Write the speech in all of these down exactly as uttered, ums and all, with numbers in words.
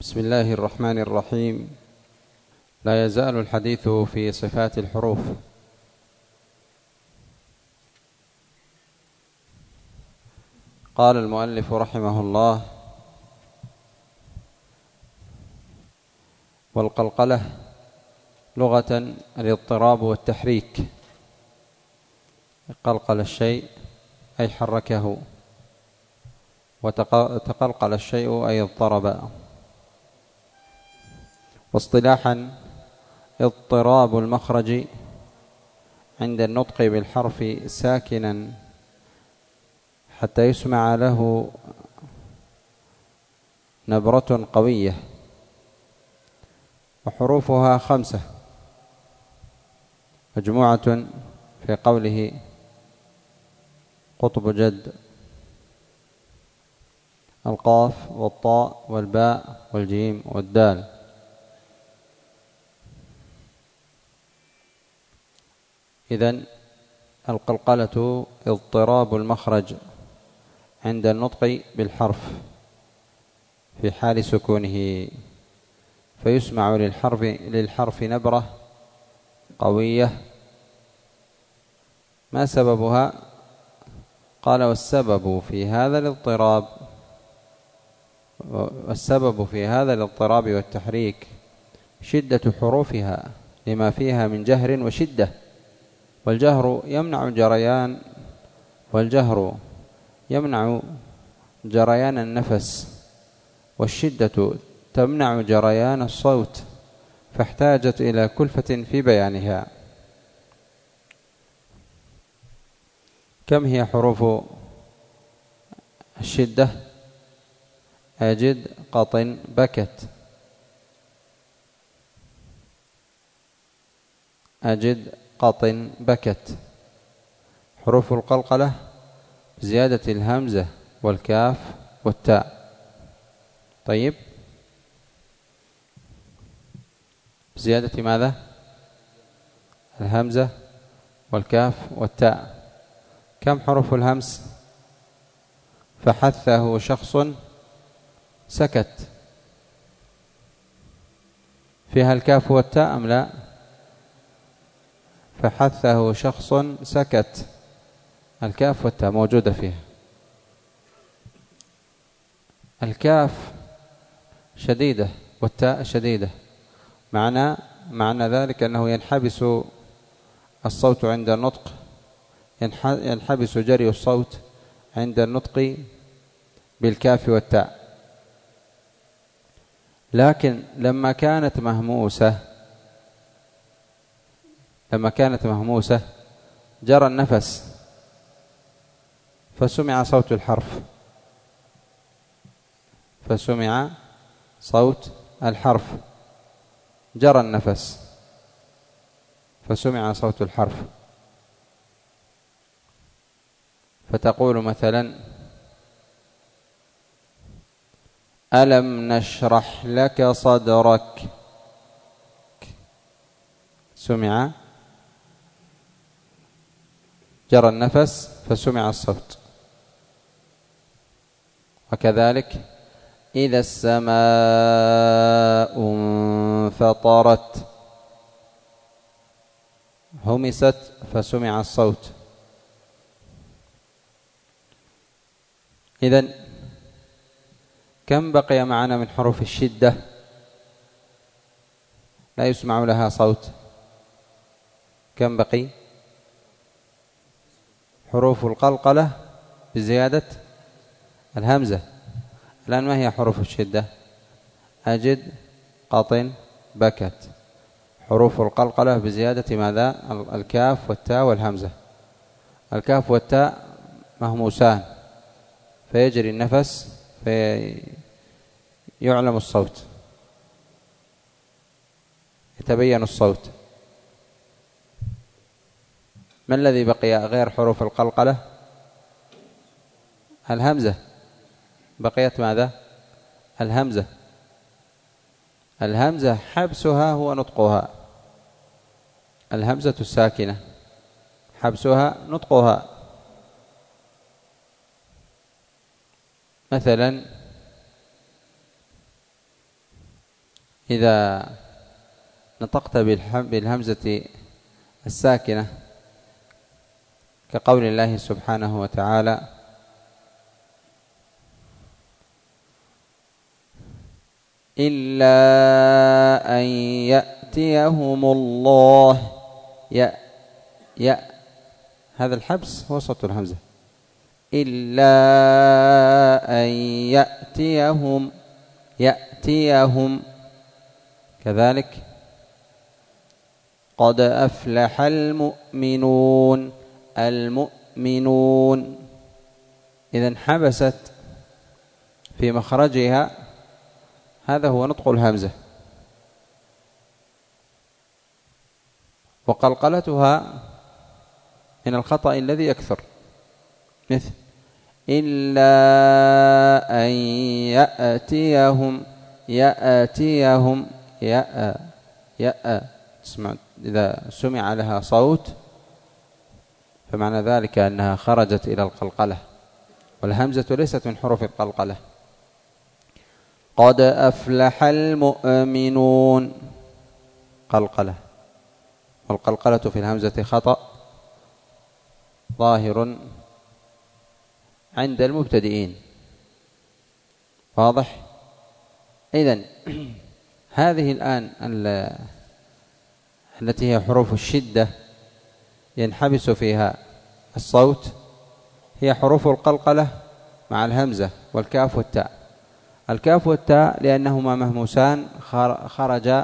بسم الله الرحمن الرحيم. لا يزال الحديث في صفات الحروف. قال المؤلف رحمه الله: والقلقلة لغة الاضطراب والتحريك. قلقل الشيء أي حركه، وتقلقل الشيء أي اضطرب. واصطلاحا اضطراب المخرج عند النطق بالحرف ساكنا حتى يسمع له نبرة قوية. وحروفها خمسة مجموعة في قوله قطب جد: القاف والطاء والباء والجيم والدال. إذن القلقلة اضطراب المخرج عند النطق بالحرف في حال سكونه، فيسمع للحرف للحرف نبرة قوية. ما سببها؟ قال: والسبب في هذا الاضطراب والسبب في هذا الاضطراب والتحريك شدة حروفها لما فيها من جهر وشدة، والجهر يمنع جريان والجهر يمنع جريان النفس، والشدة تمنع جريان الصوت، فاحتاجت إلى كلفة في بيانها. كم هي حروف الشدة؟ أجد، قطن، بكت. أجد، قطن، بكت. حروف القلقلة زيادة الهمزة والكاف والتاء. طيب، زيادة ماذا؟ الهمزة والكاف والتاء. كم حروف الهمس؟ فحثه شخص سكت. فيها الكاف والتاء أم لا؟ فحثه شخص سكت، الكاف والتاء موجودة فيها. الكاف شديدة والتاء شديدة، معنى معنى ذلك أنه ينحبس الصوت عند النطق، ينحبس جري الصوت عند النطق بالكاف والتاء. لكن لما كانت مهموسة لما كانت مهموسة جرى النفس فسمع صوت الحرف فسمع صوت الحرف جرى النفس فسمع صوت الحرف. فتقول مثلا: ألم نشرح لك صدرك. سمع، جرى النفس فسمع الصوت. وكذلك: إذا السماء انفطرت، همست فسمع الصوت. إذن كم بقي معنا من حروف الشدة لا يسمع لها صوت؟ كم بقي؟ حروف القلقلة بزيادة الهمزة. الآن ما هي حروف الشدة؟ أجد، قطن، بكت. حروف القلقلة بزيادة ماذا؟ الكاف والتاء والهمزة. الكاف والتاء مهموسان فيجري النفس فيعلم الصوت، يتبين الصوت. ما الذي بقي غير حروف القلقلة؟ الهمزة. بقيت ماذا؟ الهمزة. الهمزة حبسها هو نطقها. الهمزة الساكنة حبسها نطقها. مثلا إذا نطقت بالهمزة الساكنة كقول الله سبحانه وتعالى: إلا أن يأتيهم الله يأ يأ هذا الحبس هو صوت الهمزة. إلا أن يأتيهم يأتيهم. كذلك قد أفلح المؤمنون المؤمنون. إذن حبست في مخرجها، هذا هو نطق الهمزة. وقلقلتها من الخطأ الذي يكثر، مثل إلا أن يأتيهم يأتيهم يأ يأ تسمع إذا سمع لها صوت فمعنى ذلك أنها خرجت إلى القلقلة، والهمزة ليست من حروف القلقلة. قد أفلح المؤمنون قلقلة، والقلقلة في الهمزة خطأ ظاهر عند المبتدئين. واضح؟ إذن هذه الآن التي هي حروف الشدة ينحبس فيها الصوت هي حروف القلقلة مع الهمزة والكاف والتاء. الكاف والتاء لأنهما مهموسان خرجا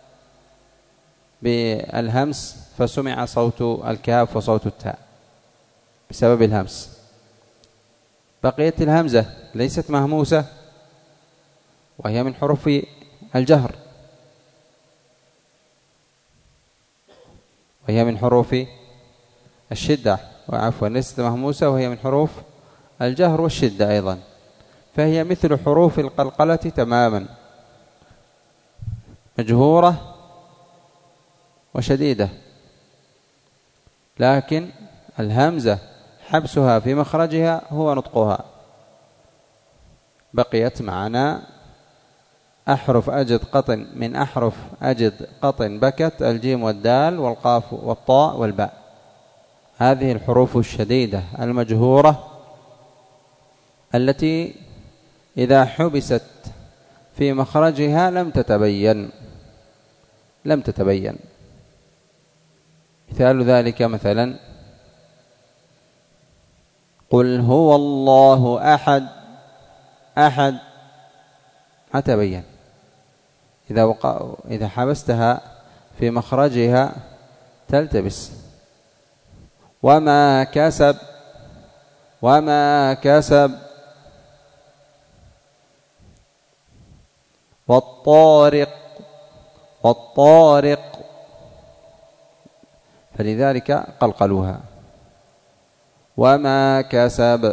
بالهمس فسمع صوت الكاف وصوت التاء بسبب الهمس. بقية الهمزة ليست مهموسة وهي من حروف الجهر، وهي من حروف الشدة، وعفوا ليست مهموسة وهي من حروف الجهر والشدة أيضا، فهي مثل حروف القلقلة تماما، مجهورة وشديدة، لكن الهمزة حبسها في مخرجها هو نطقها. بقيت معنا أحرف أجد قطن من أحرف أجد قطن بكت الجيم والدال والقاف والطاء والباء. هذه الحروف الشديدة المجهورة التي إذا حبست في مخرجها لم تتبين لم تتبين مثال ذلك مثلا قل هو الله أحد أحد ما تبين. إذا وقع إذا حبستها في مخرجها تلتبس. وما كسب وما كسب والطارق والطارق، فلذلك قلقلوها. وما كسب.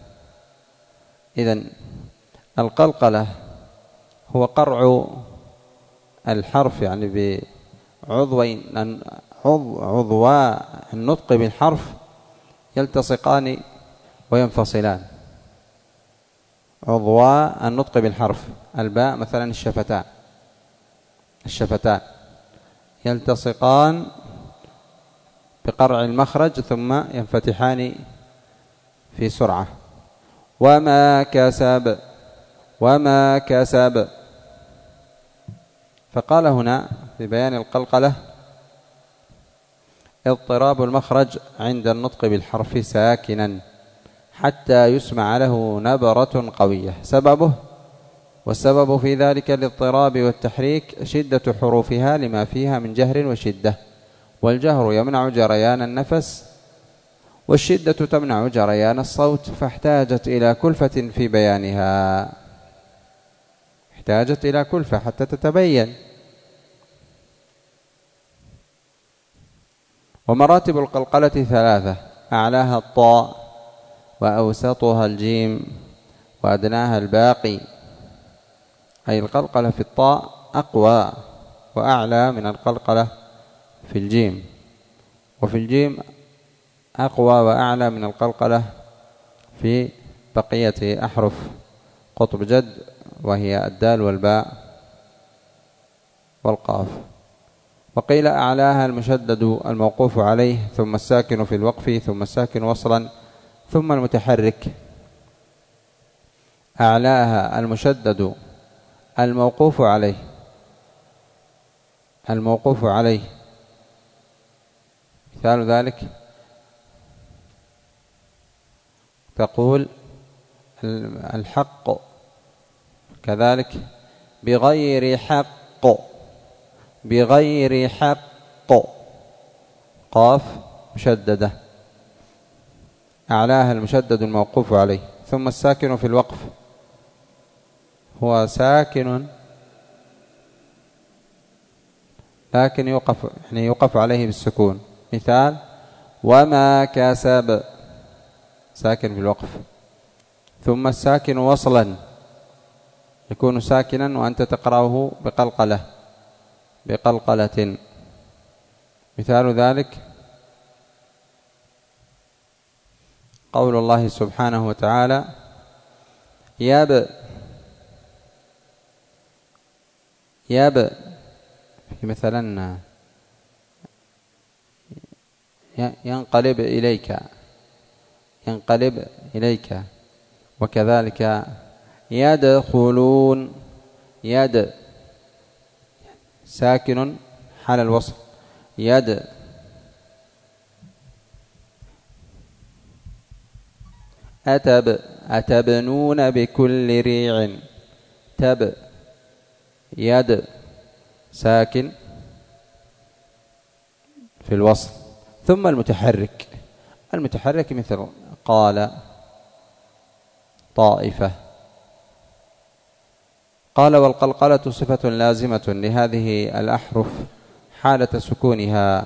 إذن القلقلة هو قرع الحرف يعني بعضوين عضوا النطق بالحرف يلتصقان وينفصلان. عضوا النطق بالحرف الباء مثلا الشفتان الشفتان يلتصقان بقرع المخرج ثم ينفتحان في سرعة. وما كسب وما كسب. فقال هنا في بيان القلقلة اضطراب المخرج عند النطق بالحرف ساكنا حتى يسمع له نبرة قوية. سببه والسبب في ذلك الاضطراب والتحريك شدة حروفها لما فيها من جهر وشدة، والجهر يمنع جريان النفس والشدة تمنع جريان الصوت، فاحتاجت إلى كلفة في بيانها، احتاجت إلى كلفة حتى تتبين. ومراتب القلقلة ثلاثة: أعلاها الطاء، وأوسطها الجيم، وأدناها الباقي. أي القلقلة في الطاء أقوى وأعلى من القلقلة في الجيم، وفي الجيم أقوى وأعلى من القلقلة في بقية أحرف قطب جد وهي الدال والباء والقاف. وقيل أعلاها المشدد الموقوف عليه ثم الساكن في الوقف ثم الساكن وصلا ثم المتحرك. أعلاها المشدد الموقوف عليه الموقوف عليه مثال ذلك تقول الحق، كذلك بغير حق، بغير حق، قاف مشددة أعلاها المشدد الموقوف عليه ثم الساكن في الوقف، هو ساكن لكن يوقف يعني يوقف عليه بالسكون. مثال وما كسب، ساكن في الوقف، ثم الساكن وصلا يكون ساكنا وأنت تقرأه بقلقلة بقلقلة. مثال ذلك قول الله سبحانه وتعالى يب يب مثلا ينقلب إليك، ينقلب إليك. وكذلك يدخلون، يد ساكن حال الوصل، يد. أتب أتبنون بكل ريع، تب يد ساكن في الوصل. ثم المتحرك، المتحرك مثل قال طائفة. قال والقلقلة صفة لازمة لهذه الأحرف حالة سكونها،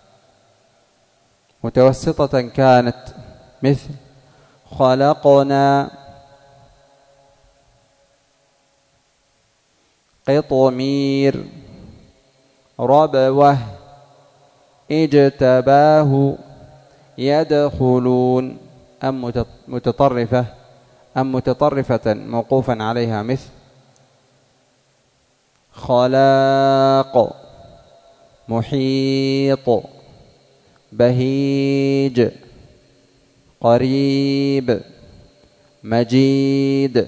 متوسطة كانت مثل خلقنا، قطمير، ربوة، اجتباه، يدخلون. أم متطرفة أم متطرفة موقوفا عليها مثل خلاق، محيط، بهيج، قريب، مجيد.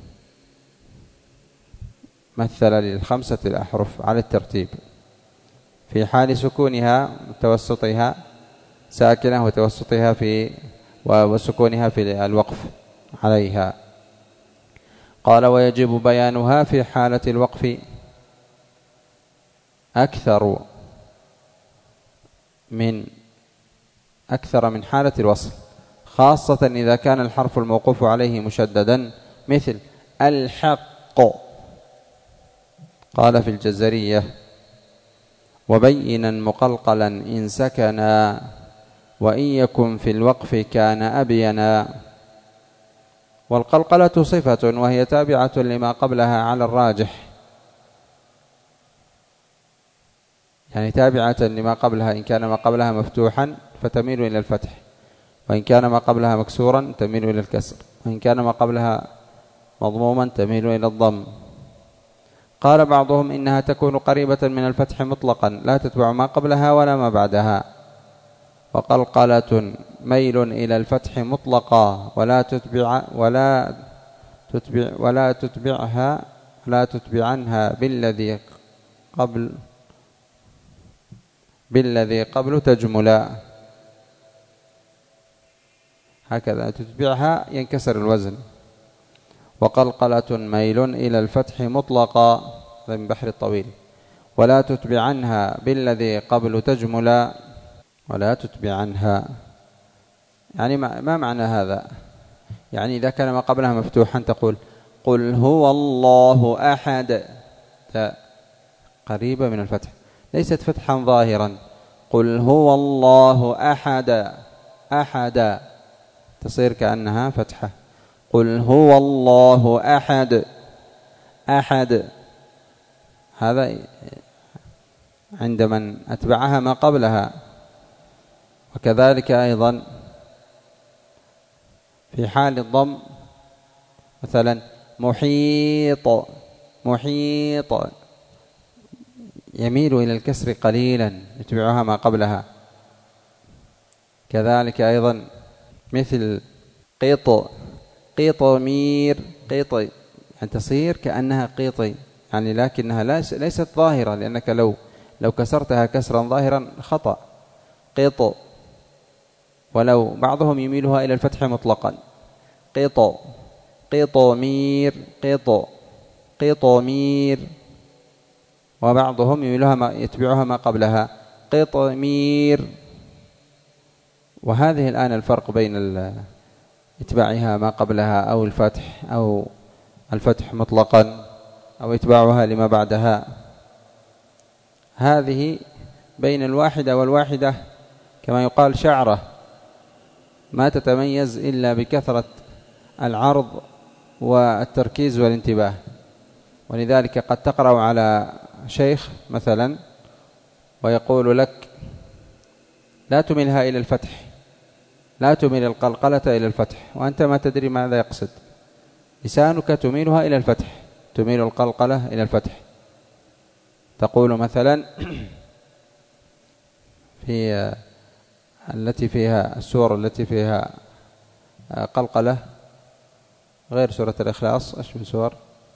مثل للخمسة الأحرف على الترتيب في حال سكونها توسطها ساكنة وتوسطها في وسكونها في الوقف عليها. قال ويجب بيانها في حالة الوقف أكثر من أكثر من حالة الوصل، خاصة إذا كان الحرف الموقوف عليه مشددا مثل الحق. قال في الجزرية وبينا مقلقلا إن سكنا وإن يكن في الوقف كان أبينا. والقلقلة صفة وهي تابعة لما قبلها على الراجح، يعني تابعة لما قبلها. إن كان ما قبلها مفتوحا فتميل إلى الفتح، وإن كان ما قبلها مكسورا تميل إلى الكسر، وإن كان ما قبلها مضموما تميل إلى الضم. قال بعضهم إنها تكون قريبة من الفتح مطلقا لا تتبع ما قبلها ولا ما بعدها. وقلقلة ميل إلى الفتح مطلقا ولا تتبع ولا تتبع ولا تتبعها لا تتبعنها بالذي قبل بالذي قبل تجملا، هكذا تتبعها ينكسر الوزن. وقلقلة ميل إلى الفتح مطلقا من بحر الطويل ولا تتبع عنها بالذي قبل تجملا، ولا تتبع عنها. يعني ما معنى هذا؟ يعني إذا كان ما قبلها مفتوحا تقول قل هو الله أحد، قريبة من الفتح ليست فتحا ظاهرا. قل هو الله أحد، أحد تصير كأنها فتحة. قل هو الله أحد، أحد هذا عند من أتبعها ما قبلها. وكذلك أيضا في حال الضم مثلا محيط، محيط يميل إلى الكسر قليلا يتبعها ما قبلها. كذلك أيضا مثل قيط، قيطمير، قيطي، يعني تصير كأنها قيطي يعني، لكنها ليست ظاهرة، لأنك لو لو كسرتها كسرا ظاهرا خطأ. قيط، ولو بعضهم يميلها إلى الفتح مطلقا، قيط، قيطمير، قيط، قيطمير، وبعضهم يميلها ما يتبعها ما قبلها، قيطمير. وهذه الآن الفرق بين اتباعها ما قبلها أو الفتح أو الفتح مطلقا أو اتباعها لما بعدها. هذه بين الواحدة والواحدة كما يقال شعرة، ما تتميز إلا بكثرة العرض والتركيز والانتباه. ولذلك قد تقرأ على شيخ مثلا ويقول لك لا تميلها إلى الفتح، لا تميل القلقلة إلى الفتح، وأنت ما تدري ماذا يقصد. لسانك تميلها إلى الفتح، تميل القلقلة إلى الفتح. تقول مثلا في التي فيها السور التي فيها قلقلة غير سورة الإخلاص، إيش من سور؟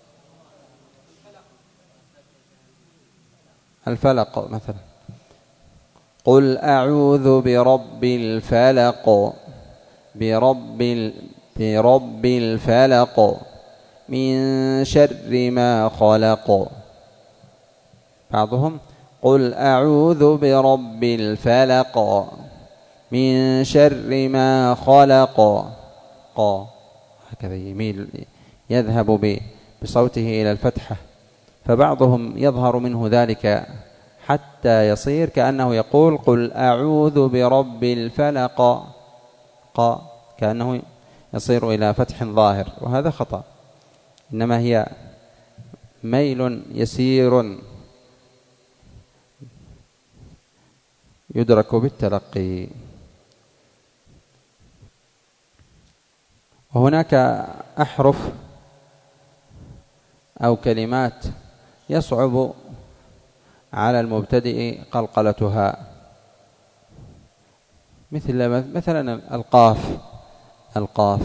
الفلق مثلا، قل أعوذ برب الفلق، برب ال... برب الفلق من شر ما خلق. بعضهم قل أعوذ برب الفلق من شر ما خلق، قا، هكذا يميل يذهب بصوته إلى الفتحة. فبعضهم يظهر منه ذلك حتى يصير كأنه يقول قل أعوذ برب الفلق، قا، كأنه يصير إلى فتح ظاهر، وهذا خطأ. إنما هي ميل يسير يدرك بالتلقي. وهناك أحرف أو كلمات يصعب على المبتدئ قلقلتها، مثل مثلا القاف، القاف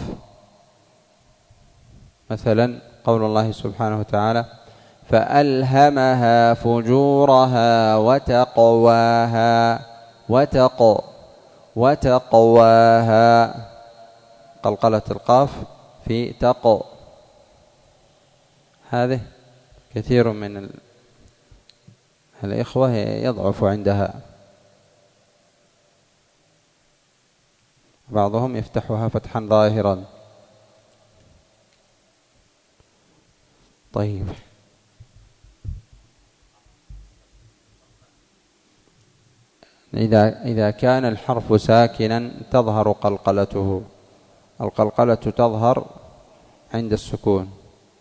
مثلا قول الله سبحانه وتعالى فألهمها فجورها وتقواها، وتق وتقواها، قلقلة القاف في تق. هذه كثير من الإخوة يضعف عندها، بعضهم يفتحها فتحا ظاهرا. طيب، إذا إذا كان الحرف ساكنا تظهر قلقلته، القلقلة تظهر عند السكون،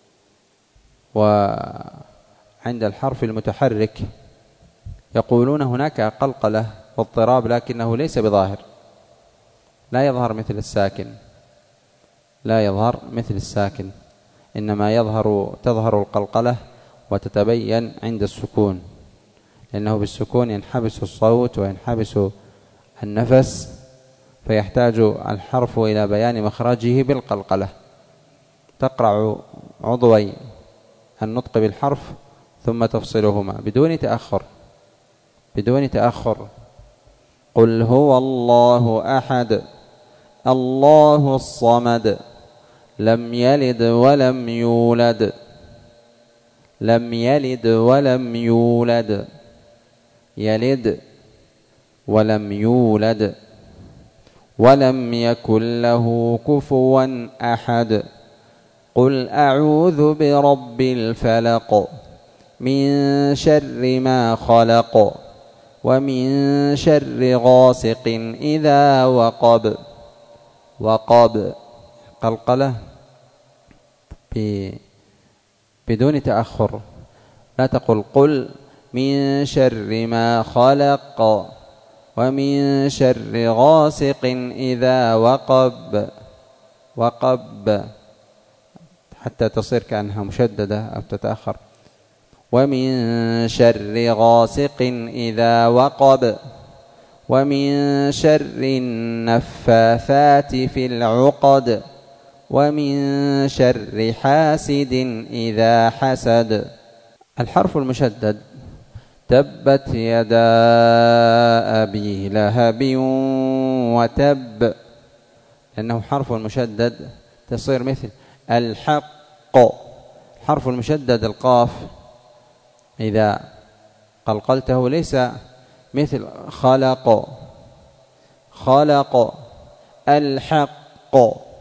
وعند الحرف المتحرك يقولون هناك قلقلة واضطراب لكنه ليس بظاهر، لا يظهر مثل الساكن، لا يظهر مثل الساكن، إنما يظهر تظهر القلقلة وتتبين عند السكون، لأنه بالسكون ينحبس الصوت وينحبس النفس، فيحتاج الحرف إلى بيان مخرجه بالقلقلة. تقرع عضوي النطق بالحرف ثم تفصلهما بدون تأخر، بدون تأخر. قل هو الله أحد الله الصمد لم يلد ولم يولد، لم يلد ولم يولد، يلد ولم يولد، ولم يكن له كفوا أحد. قل أعوذ برب الفلق من شر ما خلق ومن شر غاسق إذا وقب. وقب قلقلة بدون تأخر، لا تقل قل من شر ما خلق ومن شر غاسق إذا وقب، وقب حتى تصير كأنها مشددة أو تتأخر. ومن شر غاسق إذا وقب ومن شر النفاثات في العقد ومن شر حاسد إذا حسد. الحرف المشدد تبت يدا أبي لهب وتب، لأنه حرف مشدد تصير مثل الحق. حرف المشدد القاف إذا قلقلته ليس مثل خلق خلق الحق.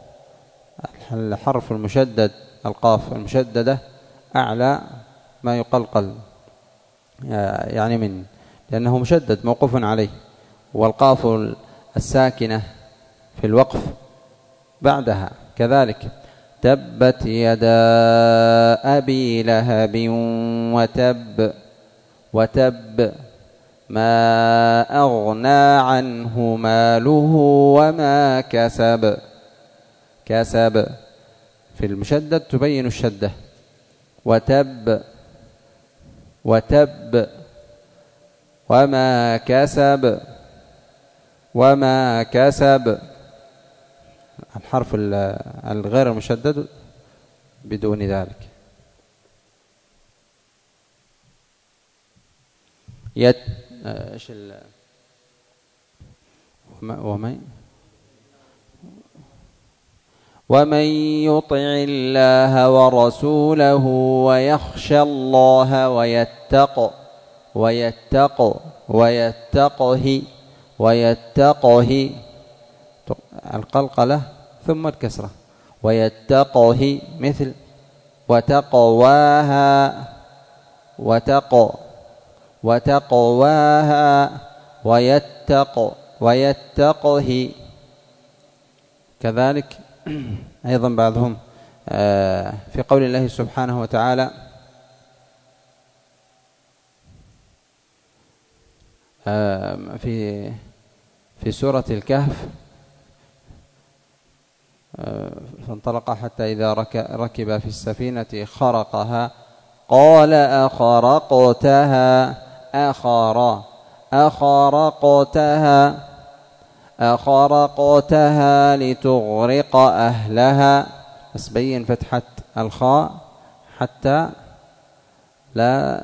الحرف المشدد القاف المشددة أعلى ما يقلقل يعني من، لأنه مشدد موقوف عليه، والقاف الساكنة في الوقف بعدها كذلك. تبت يدا أبي لهب وتب وتب ما أغنى عنه ماله وما كسب. كسب في المشدد تبين الشدة. وتب وتب وما كسب وما كسب. الحرف الغير المشدد بدون ذلك. يت ايش ال ومن ومن يطع الله ورسوله ويخشى الله ويتق ويتق ويتقه ويتقه القلقلة ثم الكسرة. ويتقه مثل وتقواها وتق وتقواها ويتق ويتقه كذلك. أيضا بعضهم في قول الله سبحانه وتعالى في في سورة الكهف فانطلق حتى إذا ركب في السفينة خرقها قال أخرقتها أخر أخرقتها أخرقتها لتغرق أهلها. بس بين فتحة الخاء حتى لا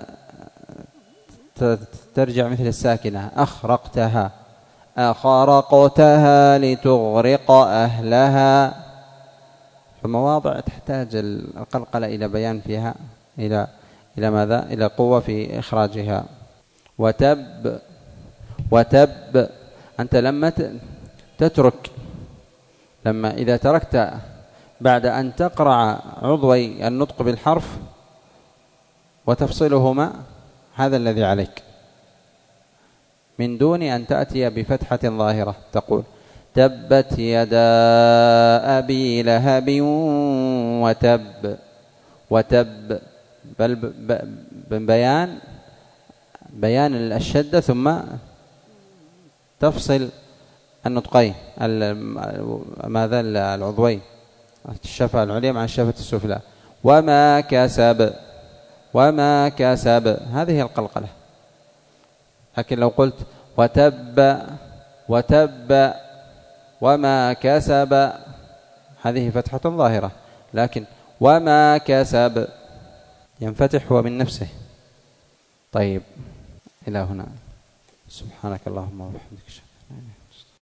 ترجع مثل الساكنة. أخرقتها أخرقتها لتغرق أهلها. فمواضع تحتاج القلقلة إلى بيان فيها إلى إلى ماذا؟ إلى قوة في إخراجها. وتب وتب أنت لما تترك لما إذا تركت بعد أن تقرع عضوي النطق بالحرف وتفصلهما هذا الذي عليك، من دون أن تأتي بفتحة ظاهرة تقول تبت يدا أبي لهب وتب وتب، بل بيان بيان الشدة ثم تفصل النطقين ماذا العضوين الشفة العليا مع الشفة السفلى. وما كسب وما كسب هذه القلقلة. لكن لو قلت وتب وتب وما كسب هذه فتحة ظاهرة، لكن وما كسب ينفتح هو من نفسه. طيب إلى هنا. سبحانك اللهم وبحمدك.